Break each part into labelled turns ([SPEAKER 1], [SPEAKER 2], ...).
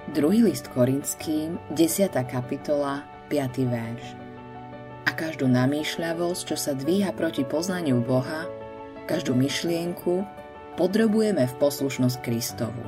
[SPEAKER 1] Druhý list Korinským, 10. kapitola, 5. verš. A každú namýšľavosť, čo sa dvíha proti poznaniu Boha, každú myšlienku podrobujeme v poslušnosť Kristovu.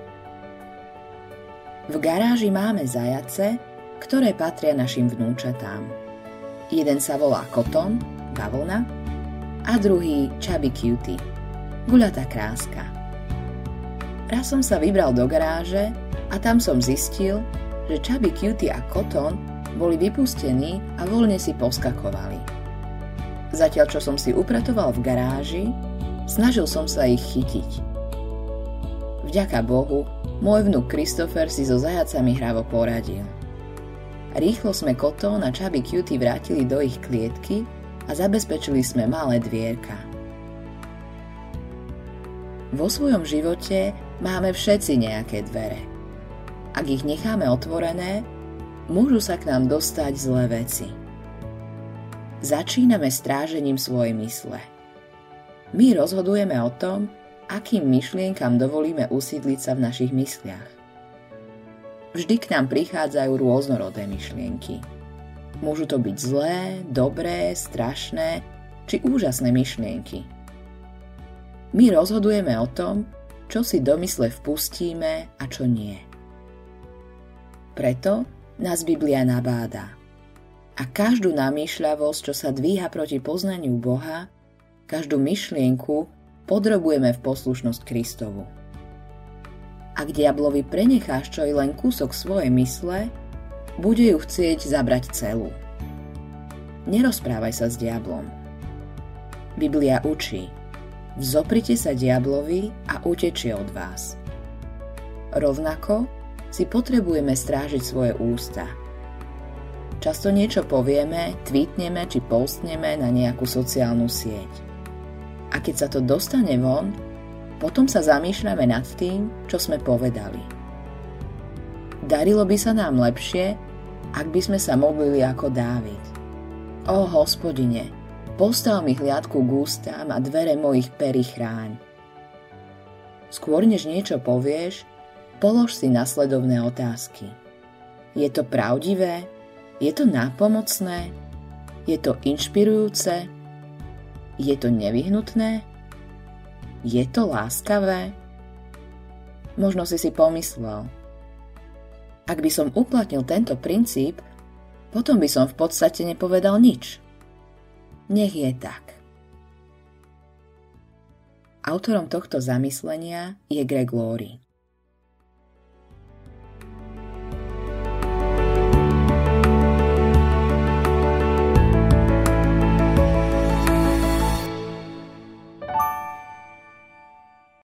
[SPEAKER 1] V garáži máme zajace, ktoré patria našim vnúčatám. Jeden sa volá Koton, bavlna, a druhý Chubby Cutie, guľatá kráska. Raz som sa vybral do garáže a tam som zistil, že Chubby Cutie a Koton boli vypustení a voľne si poskakovali. Zatiaľ, čo som si upratoval v garáži, snažil som sa ich chytiť. Vďaka Bohu, môj vnuk Christopher si so zajacami hravo poradil. Rýchlo sme Koton a Chubby Cutie vrátili do ich klietky a zabezpečili sme malé dvierka. Vo svojom živote máme všetci nejaké dvere. Ak ich necháme otvorené, môžu sa k nám dostať zlé veci. Začíname strážením svojej mysle. My rozhodujeme o tom, akým myšlienkam dovolíme usídliť sa v našich mysliach. Vždy k nám prichádzajú rôznorodé myšlienky. Môžu to byť zlé, dobré, strašné či úžasné myšlienky. My rozhodujeme o tom, čo si do mysle vpustíme a čo nie. Preto nás Biblia nabáda. A každú namýšľavosť, čo sa dvíha proti poznaniu Boha, každú myšlienku podrobujeme v poslušnosť Kristovu. Ak diablovi prenecháš čo i len kúsok svojej mysle, bude ju chcieť zabrať celú. Nerozprávaj sa s diablom. Biblia učí: vzoprite sa diablovi a utečie od vás. Rovnako si potrebujeme strážiť svoje ústa. Často niečo povieme, tweetneme či postneme na nejakú sociálnu sieť. A keď sa to dostane von, potom sa zamýšľame nad tým, čo sme povedali. Darilo by sa nám lepšie, ak by sme sa modlili ako Dávid. Ó Hospodine, postav mi hliadku k ústam a dvere mojich perí chráň. Skôr než niečo povieš, polož si nasledovné otázky. Je to pravdivé? Je to nápomocné? Je to inšpirujúce? Je to nevyhnutné? Je to láskavé? Možno si pomyslel: ak by som uplatnil tento princíp, potom by som v podstate nepovedal nič. Nech je tak. Autorom tohto zamyslenia je Greg Laurie.